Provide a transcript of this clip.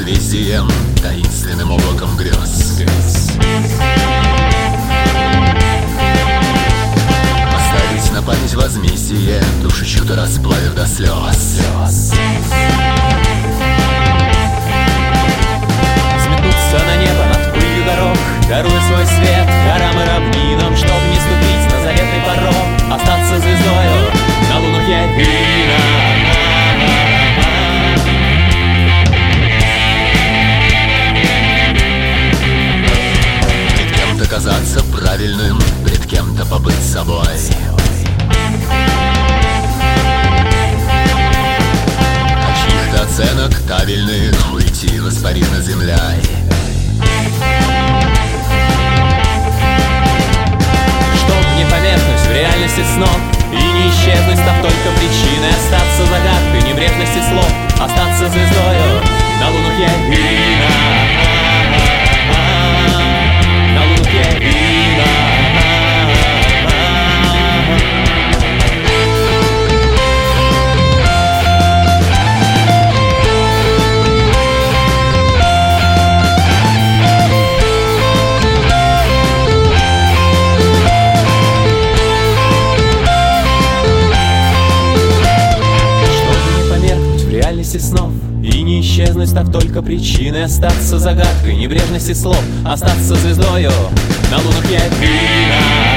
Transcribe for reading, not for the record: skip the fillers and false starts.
созвездием, таинственным облаком грез. Оставить на память возмездие, души чью-то расплавив до слез. Взметнуться на небо над пылью дорог, даруя свой свет горам и равнинам, чтоб не ступить на заветный порог, остаться звездою на лунах Явина. Пред кем-то казаться правильным, пред кем-то побыть собой. От чьих-то оценок табельных уйти воспаримо землей. Чтоб не померкнуть в реальности снов и не исчезнуть, став только причиной, остаться загадкой небрежности слов, остаться звездою на лунах Явина. На лунах Явина. Реальности снов и не исчезнуть, став только причиной, остаться загадкой небрежности слов, остаться звездою на лунах Явина.